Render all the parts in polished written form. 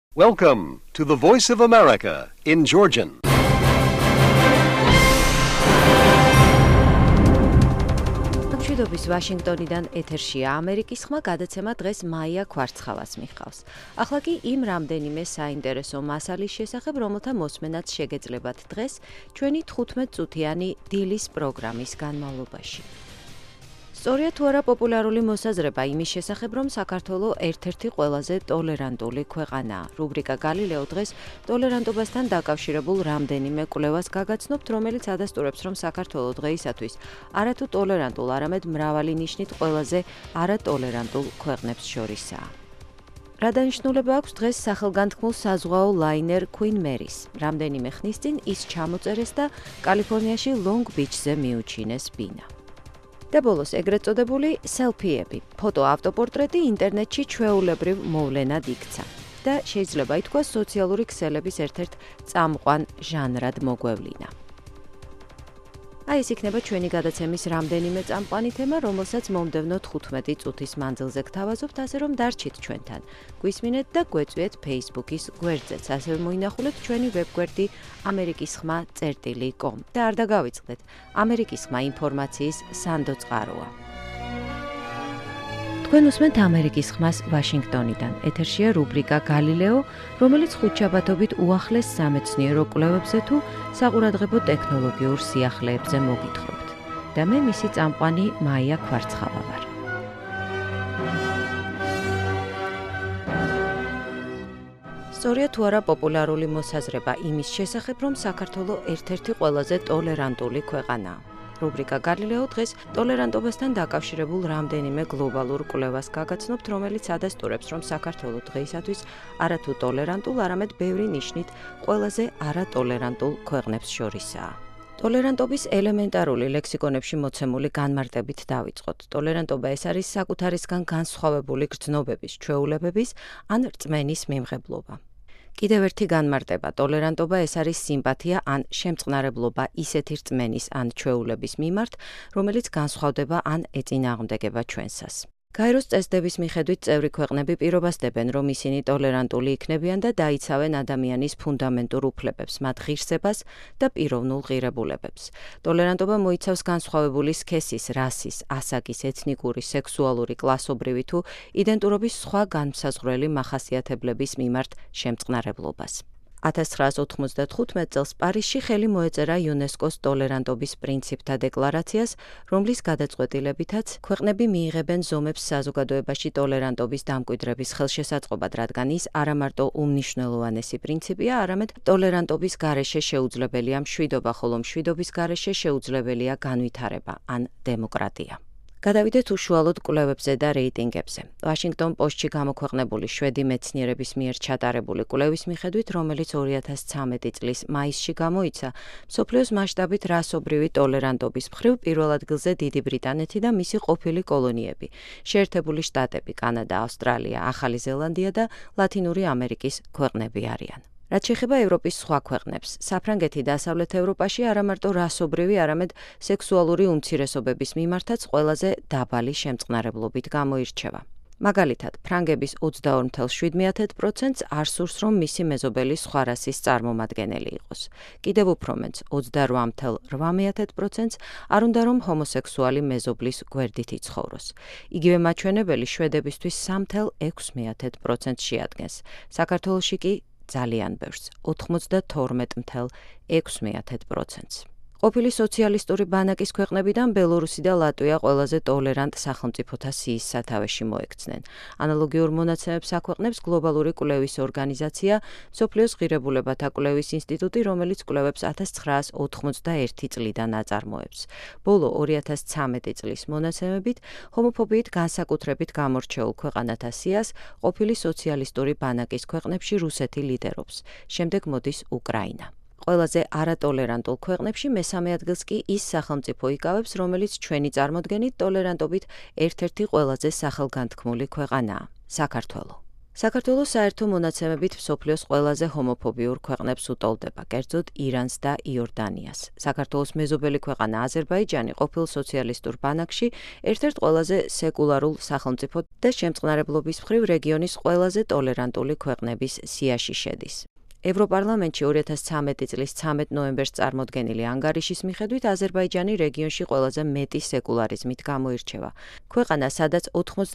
Welcome to the Voice of America in Georgian. მშვიდობის ვაშინგტონიდან ეთერშია ამერიკის ხმა გადაცემა დღეს მაია ქვარცხალას მიჰყავს. ახლა კი იმ რამდენიმე საინტერესო მასალის შესახებ, რომელთა მოსმენაც შეგეძლებათ დღეს ჩვენი 15 წუთიანი დილის პროგრამის განმავლობაში. სწორია თუ არა პოპულარული მოსაზრება იმის შესახებ, რომ საქართველო ერთ-ერთი ყველაზე ტოლერანტული ქვეყანაა. რუბრიკა გალილეო დღეს ტოლერანტობასთან დაკავშირებულ რამდენიმე კვლევას გაგაცნობთ, რომელიც ადასტურებს, რომ საქართველო დღეისათვის არათუ ტოლერანტულ, არამედ მრავალი ნიშნით ყველაზე არატოლერანტულ ქვეყნებს შორისაა. რა დანიშნულება აქვს დღეს სახელგანთქმულ საზღვაო ლაინერ Queen Mary-ს? რამდენიმე ხნის წინ ის ჩამოწერეს და კალიფორნიაში Long Beach-ზე მიუჩინეს ბინა. და ბოლოს ეგრეთ წოდებული სელფიები, ფოტო ავტოპორტრეტი ინტერნეტში ჩვეულებრივ მოვლენად იქცა და შეიძლება ითქვას სოციალური ქსელების ერთ-ერთ წამყვან ჟანრად მოგვევლინა. აი ეს იქნება ჩვენი გადაცემის რამდენიმე წამყვანი თემა, რომელსაც მომდევნო 15 წუთის მანძილზე გთავაზობთ, ასე რომ დარჩით ჩვენთან. გვისმინეთ და გვეწვიეთ Facebook-ის გვერდზეც, ასევე მოინახულეთ ჩვენი ვებგვერდი amerikisxma.com და არ დაგავიწყდეთ, ამერიკის ხმა ინფორმაციის სანდო წყაროა. თქვენ უსმენთ ამერიკის ხმას ვაშინგტონიდან. ეთერშია რუბრიკა გალილეო, რომელიც ხუთშაბათობით უახლეს სამეცნიერო კვლევებზე თუ საყურადღებო ტექნოლოგიურ სიახლეებზე მოგითხრობთ. და მე მისი წამყვანი მაია ქვარცხალა ვარ. სწორია თუ არა პოპულარული მოსაზრება იმის შესახებ, რომ საქართველო ერთ-ერთი ყველაზე ტოლერანტული ქვეყანაა. რუბრიკა გალილეო დღეს ტოლერანტობასთან დაკავშირებულ რამდენიმე გლობალურ კვლევას გაგაცნობთ, რომელიც ადასტურებს, რომ საქართველო დღეისათვის არათუ ტოლერანტულ, არამედ ბევრი ნიშნით ყველაზე არატოლერანტულ ქვეყნებს შორისაა. ტოლერანტობის ელემენტარული ლექსიკონებში მოცემული განმარტებით დავიწყოთ. ტოლერანტობა ეს არის საკუთარისგან განსხვავებული გრძნობების, ჩვეულებების ან რწმენის მიმღებლობა. კიდევ ერთი განმარტება, ტოლერანტობა ეს არის სიმპათია ან შემწყნარებლობა ისეთი რწმენის ან ჩვეულების მიმართ, რომელიც განსხვავდება ან ეწინააღმდეგება ჩვენსას. გაეროს წესდების მიხედვით წევრი ქვეყნები პირობასდებენ, რომ ისინი ტოლერანტული იქნებიან და დაიცავენ ადამიანის ფუნდამენტურ უფლებებს, მათ ღირსებას და პიროვნულ ღირებულებებს. ტოლერანტობა მოიცავს განსხვავებული სქესის, რასის, ასაკის, ეთნიკური, სექსუალური, კლასობრივი თუ იდენტურობის სხვა განმსაზღვრელი მახასიათებლების მიმართ შემწყნარებლობას. 1995 წელს პარიზში ხელი მოეწერა იუნესკოს ტოლერანტობის პრინციპთა დეკლარაციას, რომლის გადაწყვეტილებითაც ქვეყნები მიიღებენ ზომებს საზოგადოებაში ტოლერანტობის დამკვიდრების ხელშესაწყობად, რადგან ის არა მარტო უმნიშვნელოვანესი პრინციპია, არამედ ტოლერანტობის გარეშე შეუძლებელია მშვიდობა, ხოლო მშვიდობის გარეშე შეუძლებელია განვითარება ან დემოკრატია. გადავიდეთ უშუალოდ კვლევებზე და რეიტინგებზე. Washington Post-ში გამოქვეყნებული შვედი მეცნიერების მიერ ჩატარებული კვლევის მიხედვით, რომელიც 2013 წლის მაისში გამოიცა, მსოფლიოს მასშტაბით რასობრივი ტოლერანტობის მხრივ პირველ ადგილზე დიდი ბრიტანეთი და მისი ყოფილი კოლონიები, შეერთებული შტატები, კანადა, ავსტრალია, ახალი ზელანდია და ლათინური ამერიკის ქვეყნები არიან. რაც შეეხება ევროპის სხვა ქვეყნებს, საფრანგეთი დასავლეთ ევროპაში არა მარტო რასობრივი, არამედ სექსუალური უმცირესობების მიმართაც ყველაზე დაბალი შემწყნარებლობით გამოირჩევა. მაგალითად, ფრანგების 22.7%-ს არ სურს, რომ მისი მეზობელი სხვა რასის წარმომადგენელი იყოს. კიდევ უფრო მეტს, 28.8%-ს არ უნდა, რომ ჰომოსექსუალი მეზობლის გვერდით იცხოვროს. იგივე მაჩვენებელი შვედებისთვის 3.6%-ს შეადგენს. საქართველოში კი ძალიან ბევრს, 92.6%-ს. ყოფილი სოციალისტური ბანაკის ქვეყნებიდან ბელორუსი და ლატვია ყველაზე ტოლერანტ სახელმწიფოთა სიის სათავეში მოექცნენ. ანალოგიურ მონაცემებს აქვეყნებს გლობალური კვლევის ორგანიზაცია, მსოფლიოს ღირებულებათა კვლევის ინსტიტუტი, რომელიც კვლევებს 1991 წლიდან აწარმოებს. ბოლო 2013 წლის მონაცემებით, ჰომოფობიით განსაკუთრებით გამორჩეულ ქვეყანათა სიას ყოფილი სოციალისტური ბანაკის ქვეყნებში რუსეთი ლიდერობს. შემდეგ მოდის უკრაინა. ყველაზე არატოლერანტულ ქვეყნებში მესამე ადგილს კი ის სახელმწიფო იკავებს, რომელიც ჩვენი წარმოდგენით ტოლერანტობით ერთ-ერთი ყველაზე სახელგანთქმული ქვეყანაა, საქართველო. საქართველოს საერთო მონაცემებით მსოფლიოს ყველაზე ჰომოფობიურ ქვეყნებს უტოლდება, კერძოდ ირანს და იორდანიას. საქართველოს მეზობელი ქვეყანა აზერბაიჯანი ყოფილ სოციალისტურ ბანაკში ერთ-ერთ ყველაზე სეკულარულ სახელმწიფო და შემწყნარებლობის მხრივ რეგიონის ყველაზე ტოლერანტული ქვეყნების სიაში შედის. ევროპარლამენტში 2013 წლის 13 ნოემბერს წარმოდგენილი ანგარიშის მიხედვით აზერბაიჯანი რეგიონში ყველაზე მეტი სეკულარიზმით გამოირჩევა. ქვეყანა, სადაც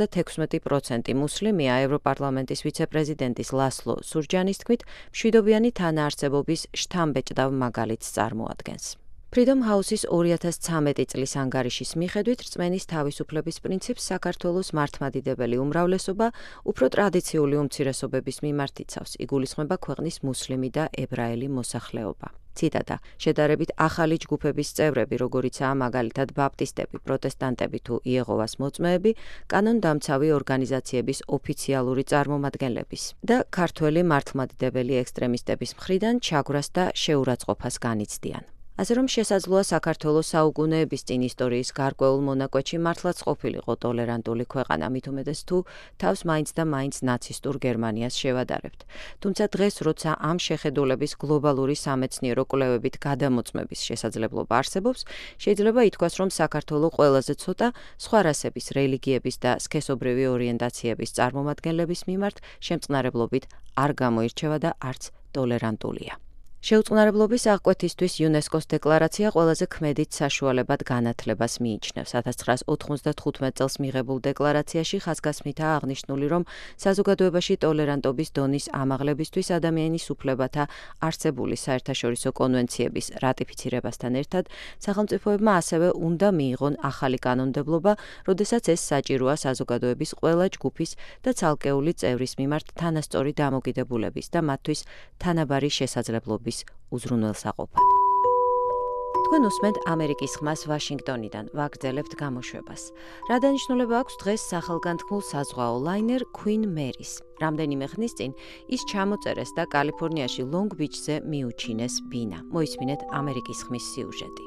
96% მუსლიმია, ევროპარლამენტის ვიცე-პრეზიდენტის ლასლო სურჯანის თქმით, მშვიდობიანი თანაარსებობის შთამბეჭდავ მაგალითს წარმოადგენს. Freedom House-ის 2013 წლის ანგარიშის მიხედვით რწმენის თავისუფლების პრინციპს საქართველოს მართლმადიდებელი უმრავლესობა უფრო ტრადიციული უმცირესობების მიმართ იცავს, იგულისხმება ქვეყნის მუსლიმი და ებრაელი მოსახლეობა. ციტატა: შედარებით ახალი ჯგუფების წევრები, როგორიცაა მაგალითად ბაპტისტები, პროტესტანტები თუ იეჰოვას მოწმეები, კანონდამცავი ორგანიზაციების ოფიციალური წარმომადგენლების და ქართველი მართლმადიდებელი ექსტრემისტების მხრიდან ჩაგვრას და შეურაცხყოფას განიცდიან. ასე რომ შესაძლოა საქართველოს საუკუნეების წინ ისტორიის გარკვეულ მონაკვეთში მართლაც ყოფილიყო ტოლერანტული ქვეყანა, მით უმეტეს თუ თავს მაინც და მაინც ნაცისტურ გერმანიას შევადარებთ. თუმცა დღეს, როცა ამ შეხედულების გლობალური სამეცნიერო კვლევებით გადამოწმების შესაძლებლობა არსებობს, შეიძლება ითქვას, რომ საქართველო ყველაზე ცოტა სხვა რასების, რელიგიების და სქესობრივი ორიენტაციების წარმომადგენლების მიმართ შემწყნარებლობით არ გამოირჩევა და არც ტოლერანტულია. შეუწყნარებლობის აღკვეთისთვის იუნესკოს დეკლარაცია ყველაზე ქმედით საშუალებად განათლებას მიიჩნევს. 1995 წელს მიღებულ დეკლარაციაში ხაზგასმითაა აღნიშნული, რომ საზოგადოებაში ტოლერანტობის დონის ამაღლებისთვის ადამიანის უფლებათა არსებული საერთაშორისო კონვენციების რატიფიცირებასთან ერთად სახელმწიფოებმა ასევე უნდა მიიღონ ახალი კანონმდებლობა, როდესაც ეს საჭიროა საზოგადოების ყველა ჯგუფის და ცალკეული წევრის მიმართ თანასწორი დამოკიდებულების და მათთვის თანაბარი შესაძლებლობის უზრუნველსაყოფად. თქვენ უსმენთ ამერიკის ხმას ვაშინგტონიდან, ვაგრძელებთ გამოშვებას. რა დანიშნულება აქვს დღეს სახელგანთქმულ საზღვაო ლაინერ Queen Mary-ს? რამდენიმე ხნის წინ ის ჩამოწერეს და კალიფორნიაში Long Beach-ზე მიუჩინეს ბინა. მოისმინეთ ამერიკის ხმის სიუჟეტი.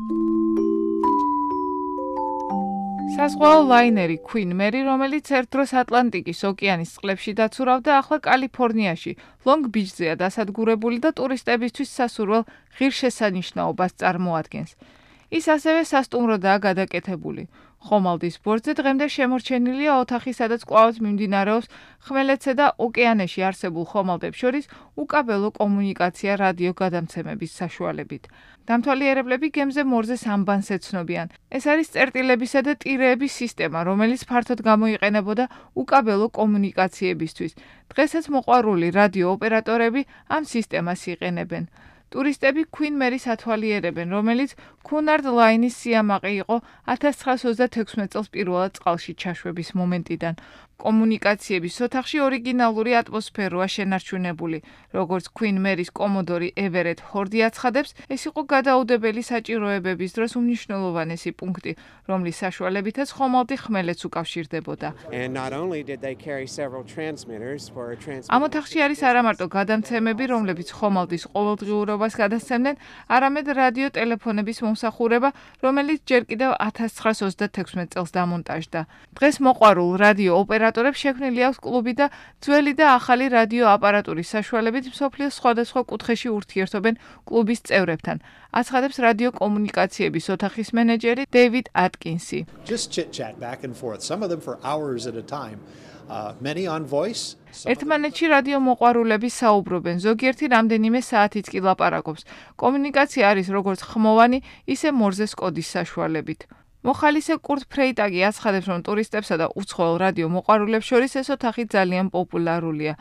საზღვაო ლაინერი Queen Mary, რომელიც ერთ დროს ატლანტიკის ოკეანის წყლებში დაცურავდა, ახლა კალიფორნიაში, Long Beach-ზეა დასადგურებული და ტურისტებისთვის სასურველ ღირსშესანიშნაობას წარმოადგენს. ის ასევე სასტუმროდაა გადაკეთებული. ხომალდის ბორცვზე დღემდე შემორჩენილია ოთახი, სადაც კვლავაც მიმდინარეობს ხმელეთზე და ოკეანეში არსებულ ხომალდებს შორის უკაბელო კომუნიკაცია რადიო გადამცემების საშუალებით. დამთვალიერებლები გემზე მორზეს ამბანს ეცნობიან. ეს არის წერტილებისა და ტირეების სისტემა, რომელიც ფართოდ გამოიყენებოდა უკაბელო კომუნიკაციებისთვის. დღესაც მოყვარული რადიო ოპერატორები ამ სისტემას იყენებენ. ტურისტები Queen Mary-ს ათვალიერებენ, რომელიც Cunard Line-ის სიამაყე იყო 1926 წელს პირველად წყალში ჩაშვების მომენტიდან. კომუნიკაციების ოთახში ორიგინალური ატმოსფეროა შენარჩუნებული. როგორც Queen Mary-ს კომოდორი ევერეტ ჰორდი აცხადებს, ეს იყო გადაუდებელი საჭიროებების დროს უმნიშვნელოვანესი პუნქტი, რომლის საშუალებითაც ხომალდი ხმელეთს უკავშირდებოდა. ამ ოთახში არის არამარტო გადამცემები, რომლებიც ხომალდის ყოველდღიურობას გადასცემდნენ, არამედ რადიო ტელეფონების მომსახურება, რომელიც ჯერ კიდევ 1926 წელს დამონტაჟდა. დღეს მოყვარულ რადიო ოპერატორებს შექმნილი აქვს კლუბი და ძველი და ახალი რადიო აპარატურის საშუალებით მსოფლიოს სხვადასხვა კუთხეში ურთიერთობენ კლუბის წევრებთან. აცხადებს რადიო კომუნიკაციების ოთახის მენეჯერი დეივიდ ატკინსი. ერთმანეთში რადიო მოყვარულები საუბრობენ, ზოგიერთი რამდენიმე საათიც კი ლაპარაკობს. კომუნიკაცია არის როგორც ხმოვანი, ისე მორზეს კოდის საშუალებით. მოხალისე კურტ ფრეიტაგი აცხადებს, რომ ტურისტებსა და უცხოელ რადიო მოყვარულებს შორის ეს ოთახი ძალიან პოპულარულია.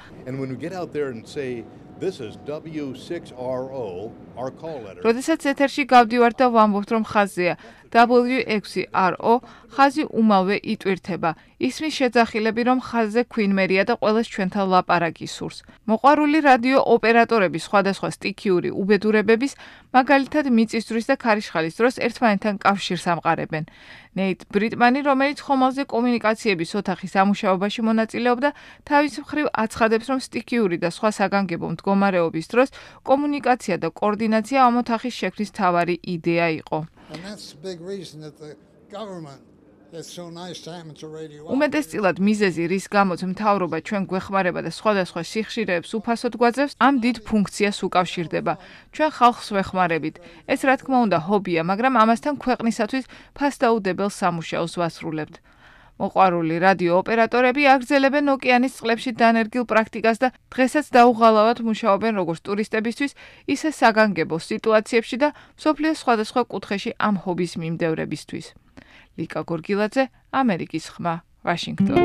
როდესაც ეთერში გავდივართ და ვამბობთ, რომ ხაზია W6RO, ხაზი უმალვე იტვირთება. ისმის შეძახილები, რომ ხაზზე Queen Mary-ა და ყველას ჩვენთან ლაპარაკი სურს. მოყვარული რადიო ოპერატორების სხვადასხვა სტიქიური უბედურებების, მაგალითად მიწისძვრის და ქარიშხალის დროს ერთმანეთთან კავშირს ამყარებენ. ნეით ბრიტმანი, რომელიც ხომალდზე კომუნიკაციების ოთახის ამუშავებაში მონაწილეობდა, თავის მხრივ აცხადებს, რომ სტიქიური და სხვა საგანგებო მდგომარეობის დროს კომუნიკაცია და კოორდინაცია ამ ოთახის შექმნის მთავარი იდეა იყო. It's so nice to happen to Radio 1. უმეტესწილად მიზეზი, რის გამოც მთავრობა ჩვენ გვეხმარება და სხვადასხვა სიხშირეებს უფასოდ გვაძლევს, ამ დიდ ფუნქციას უკავშირდება. ჩვენ ხალხს ვეხმარებით. ეს რა თქმა უნდა ჰობია, მაგრამ ამასთან ქვეყნისათვის ფასდაუდებელ სამუშაოს ვასრულებთ. მოყვარული რადიო ოპერატორები აგრძელებენ ოკეანის წყლებში დანერგილ პრაქტიკას და დღესაც დაუღალავად მუშაობენ როგორც ტურისტებისთვის, ისე საგანგებო სიტუაციებში და მსოფლიოს სხვადასხვა კუთხეში ამ ჰობის მიმდევრებისთვის. ლიკა გორგილაძე, ამერიკის ხმა, ვაშინგტონი.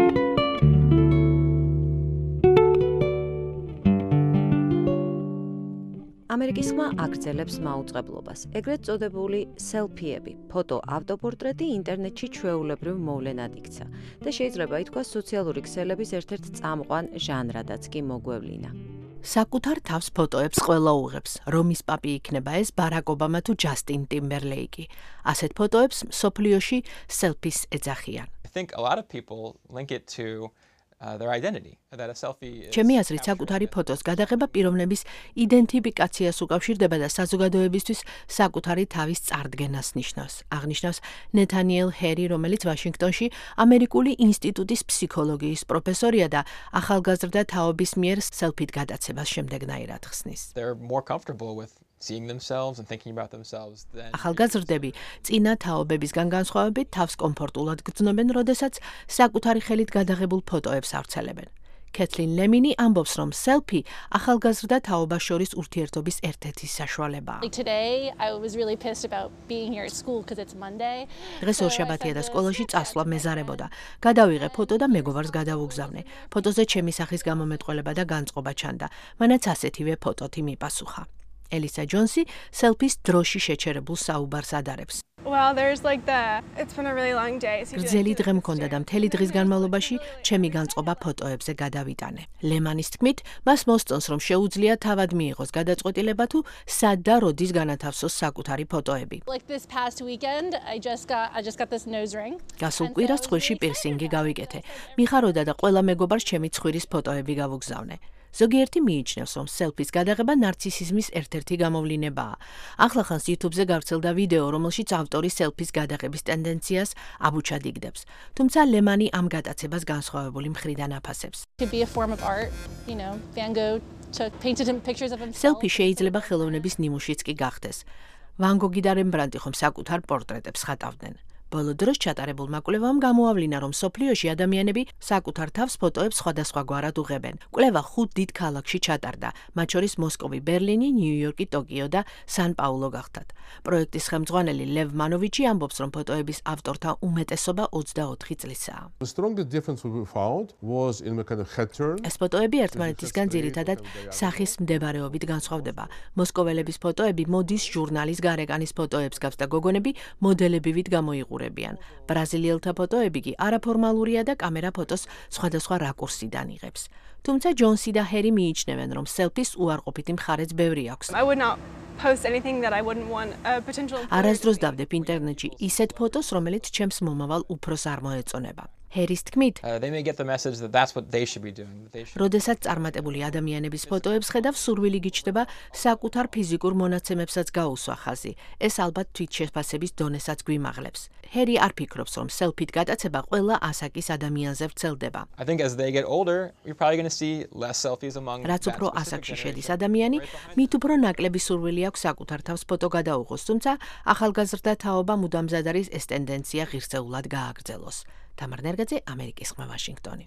ამერიკის ხმა აგრძელებს მაუწყებლობას. ეგრეთ წოდებული სელფიები, ფოტო ავტოპორტრეტი ინტერნეტში ჩვეულებრივ მოვლენად იქცა და შეიძლება ითქვას სოციალური ქსელების ერთ-ერთ წამყვან ჟანრადაც კი მოგვევლინა. საკუთარ თავს ფოტოებს ყველა უღებს. რომის პაპი იქნება ეს, ბარაკ ობამა თუ ჯასტინ ტიმბერლეიკი. ასეთ ფოტოებს მსოფლიოში სელფის ეძახიან. I think a lot of people link it to their identity. That a selfie is ჩემი აზრით, საკუთარი ფოტოს გადაღება პიროვნების იდენტიფიკაციას უკავშირდება და საზოგადოებისთვის საკუთარი თავის წარდგენას ნიშნავს. აღნიშნავს ნეთანიელ ჰერი, რომელიც ვაშინგტონში ამერიკული ინსტიტუტის ფსიქოლოგიის პროფესორია და ახალგაზრდა თაობის მიერ სელფით გადაცებას შემდეგნაირად ხსნის. they're more comfortable with seeing themselves and thinking about themselves than ახალგაზრდები წინა თაობებისგან განსხვავებით თავს კომფორტულად გრძნობენ, როდესაც საკუთარი ხელით გადაღებულ ფოტოებს ავრცელებენ. კეთლინ ლემინი ამბობს, რომ სელფი ახალგაზრდა თაობას შორის ურთიერთობის ერთ-ერთი საშუალებაა. Today I was really pissed about being here at school because it's Monday. დღეს ორშაბათია და სკოლაში წასვლა მეზარებოდა. გადავიღე ფოტო და მეგობარს გადავუგზავნე. ფოტოზე ჩემი სახის გამომეტყველება და განწყობა ჩანდა. მანაც ასეთივე ფოტოთი მიპასუხა. ელისა ჯონსი სელფის დროში შეჩერებულ საუბარს ადარებს. Well, there's like it's been a really long day. გრძელი დღე მქონდა და მთელი დღის განმავლობაში ჩემი განწყობა ფოტოებზე გადავიტანე. ლემანის თქმით, მას მოსწონს, რომ შეუძლია თავად მიიღოს გადაწყვეტილება თუ სად და როდის განათავსოს საკუთარი ფოტოები. Like this past weekend, I just got this nose ring. გასულ კვირას ცხვირში პირსინგი გავიკეთე. მიხაროდა და ყველა მეგობარს ჩემი ცხვირის ფოტოები გავუგზავნე. ზოგიერთი მიიჩნევს, რომ სელფის გადაღება ნარცისიზმის ერთ-ერთი გამოვლინებაა. ახლახანს YouTube-ზე გავრცელდა ვიდეო, რომელშიც ავტორი სელფის გადაღების ტენდენციას აბუჩად იგდებს. თუმცა ლემანი ამ გადაცებას განსხვავებული მხრიდან აფასებს. Could be a form of art, Van Gogh painted him pictures of himself. სელფი შეიძლება ხელოვნების ნიმუშიც კი გახდეს. ვან გოგი და რემბრანდტი ხომ საკუთარ პორტრეტებს ხატავდნენ. ბოლო დროს ჩატარებულმა კვლევამ გამოავლინა, რომ სოფლიოში ადამიანები საკუთარ თავს ფოტოებს სხვადასხვაგვარად უღებენ. კვლევა 5 დიდ ქალაქში ჩატარდა, მათ შორის მოსკოვი, ბერლინი, ნიუ-იორკი, ტოკიო და სან-პაულო გახდათ. პროექტის ხელმძღვანელი ლევ მანოვიჩი ამბობს, რომ ფოტოების ავტორთა უმეტესობა 24 წლისაა. The strongest difference we found was in the kind of head turn. ეს ფოტოები ერთმანეთისგან ძირითადად სახის მდებარეობით განსხვავდება. მოსკოველების ფოტოები მოდის ჟურნალის გარეკანის ფოტოებს გავს და გოგონები მოდელებივით გამოიყურებიან. ბრაზილიელთა ფოტოები კი არაფორმალურია და კამერა ფოტოს სხვადასხვა რაკურსიდან იღებს. თუმცა ჯონსი და ჰერი მიიჩნევენ, რომ სელფის უარყოფითი მხარეც ბევრი აქვს. I would not post anything that I wouldn't want a potential employer არასდროს to see. დავდებ ინტერნეტში ისეთ ფოტოს, რომელიც ჩემს მომავალ უფროს არ მოეწონება. ჰერის თქმით, they may get the message that that's what they should be doing. That they should როდესაც წარმატებული ადამიანების ფოტოებს ხედავ, სურვილი გიჩნდება საკუთარ ფიზიკურ მონაცემებსაც გაუსვა ხაზი. ეს ალბათ თვითშეფასების დონესაც გვიმაღლებს. ჰერი არ ფიქრობს, რომ სელფით გადაცება ყველა ასაკის ადამიანზე ვრცელდება. I think as they get older, you're probably going to see less selfies among რაც that უფრო specific ასაკში შედის generation. ადამიანი, მით უფრო ნაკლები სურვილი აქვს საკუთარ თავს ფოტო გადაუღოს, თუმცა ახალგაზრდა თაობა მუდამზად არის ეს ტენდენცია ღირსეულად გააგრძელოს. თამარ ნერგაძე, ამერიკის ხმა, ვაშინგტონი.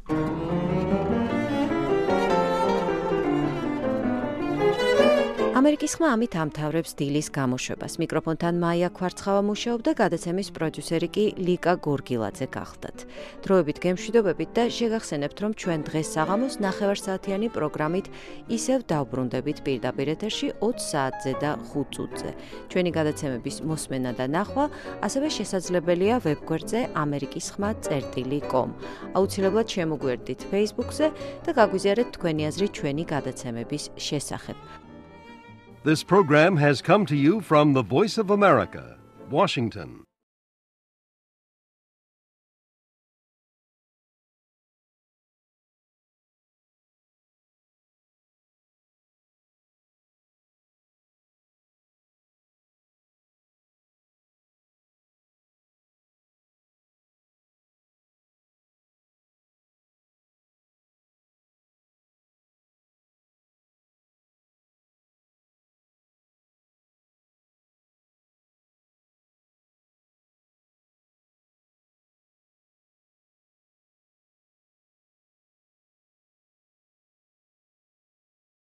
ამერიკის ხმა ამით ამთავრებს დილის გამოშვებას. მიკროფონთან მაია ქვარცხავა მუშაობდა, გადაცემის პროდიუსერი კი ლიკა გორგილაძე გახლდათ. დროებით გემშვიდობებით და შეგახსენებთ, რომ ჩვენ დღეს საღამოს 9 საათიანი პროგრამით ისევ დავბრუნდებით პირდაპირ ეთერში 20 საათზე და 5 წუთზე. ჩვენი გადაცემების მოსმენა და ნახვა ასევე შესაძლებელია ვებგვერდზე amerikisxma.com. აუცილებლად შემოგვერდით Facebook-ზე და გაგვიზიარეთ თქვენი აზრი ჩვენი გადაცემების შესახებ. This program has come to you from the Voice of America, Washington.